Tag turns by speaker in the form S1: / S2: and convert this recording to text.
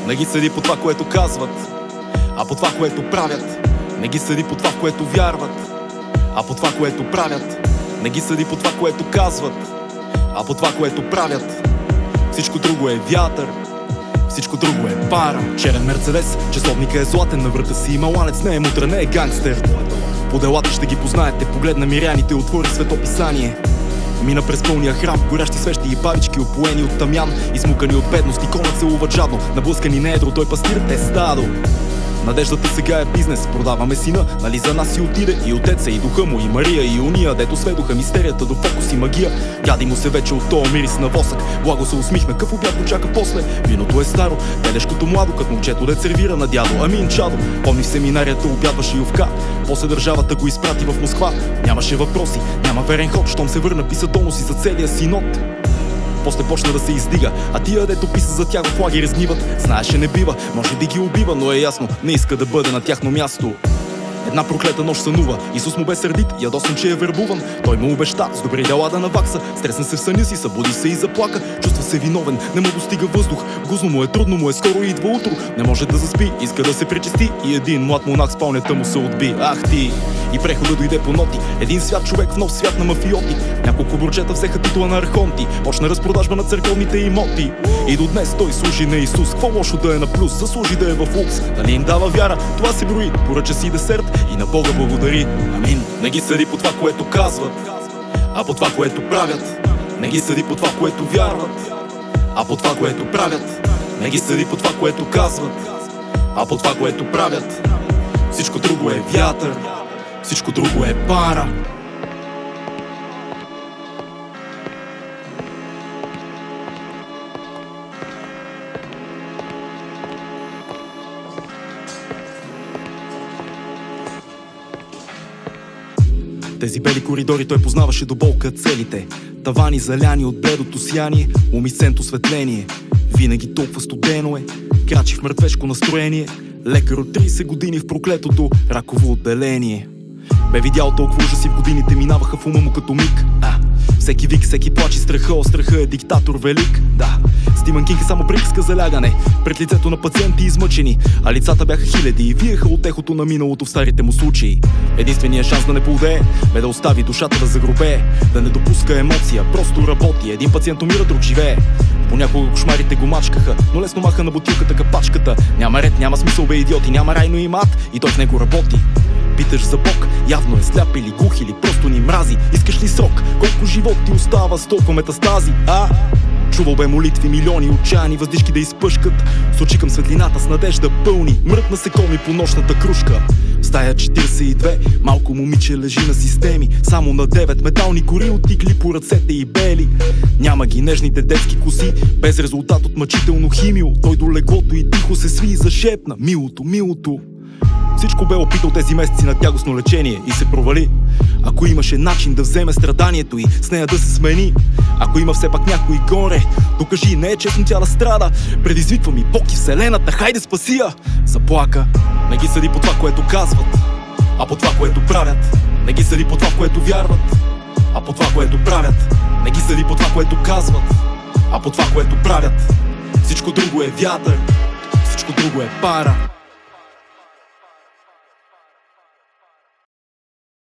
S1: Не ги съди по това, което казват, а по това, което правят. Не ги съди по това, в което вярват, а по това, което правят. Не ги съди по това, което казват, а по това, което правят. Всичко друго е вятър, всичко друго е пара. Черен мерцедес, часовника е златен, на врата си има ланец, не е мутра, не е гангстер. По делата ще ги познаете, погледна миряните и отвори светописание. Мина през пълния храм, горящи свещи и бабички, опоени от тамян, измукани от бедност, икона целуват жадно, наблъскани не едро, той пастир е стадо. Надеждата сега е бизнес, продаваме сина, нали за нас си отиде и отеца, и духа му, и Мария, и уния, дето сведоха мистерията до фокус и магия. Дяди му се вече от тоя мирис на восък, благо се усмихна, къв обяд го чака после. Виното е старо, телешкото младо, като момчето да сервира на дядо, амин чадо. Помни в семинарията обядваше ювка, после държавата го изпрати в Москва. Нямаше въпроси, няма верен ход, щом се върна писа доноси за целия синод. После почна да се издига, а тия дето писа за тях в лагери сгниват. Знаеше не бива, може би ги убива, но е ясно, не иска да бъде на тяхно място. Една проклета нощ сънува, Исус му бе сърдит, ядосан, че е вербуван. Той му обеща с добри дела да навакса. Стресна се в съня си, събуди се и заплака. Чувства се виновен, не му достига въздух. Гузно му е, трудно му е, скоро идва утро. Не може да заспи, иска да се причисти. И един млад монах с палнята му се отби. Ах ти! И прехода дойде по ноти. Един свят човек в нов свят на мафиоти. Няколко бурчета взеха титула на архонти. Почна разпродажба на църковните имоти. И до днес той служи на Исус. Какво лошо да е на плюс, заслужи да е в лукс. Дали им дава вяра, това се брои. Поръча си десерт и на Бога благодари. Амин. Не ги съди по това, което казват, а по това, което правят. Не ги съди по това, което вярват, а по това, което правят. Не ги съди по това, което казват, а по това, което правят. Всичко друго е вятър, всичко друго е пара. Тези бели коридори той познаваше до болка целите. Тавани заляни от бледото сияние, умисцент осветление. Винаги толкова студено е, крачи в мъртвешко настроение. Лекар от 30 години в проклетото раково отделение. Бе видял толкова ужаси в годините, минаваха в ума му като миг. Всеки вик, всеки плач и страха, о страха е диктатор велик. Да, Стивън Кинг е само приказка за лягане пред лицето на пациенти измъчени, а лицата бяха хиляди и виеха от ехото на миналото в старите му случаи. Единственият шанс да не поудее бе да остави душата да загробее, да не допуска емоция, просто работи. Един пациент умира, друг живее. Понякога кошмарите го мачкаха, но лесно маха на бутилката капачката. Няма ред, няма смисъл, бе идиоти, няма рай, но има ад и той в него работи. Питаш за Бог, явно е сляп или глух или просто ни мрази. Искаш ли срок? Колко живот ти остава с толкова метастази? Чувал бе молитви, милиони отчаяни въздишки да изпъшкат. С очи към светлината, с надежда пълни, мрът насекоми по нощната кружка. В стая 42 малко момиче лежи на системи, само на 9 метални кори отикли по ръцете и бели. Няма ги нежните детски коси, без резултат от мъчително химио. Той до леглото и тихо се сви и зашепна: милото, милото. Всичко бе опитал тези месеци на тягостно лечение и се провали. Ако имаше начин да вземе страданието и с нея да се смени, ако има все пак някой горе, докажи, не е честно тя да страда. Предизвиква ми Бог и вселената, хайде спаси я. Заплака. Не ги съди по това, което казват, а по това, което правят. Не ги съди по това, в което вярват, а по това, което правят. Не ги съди по това, което казват, а по това, което правят. Всичко друго е вятър, всичко друго е пара.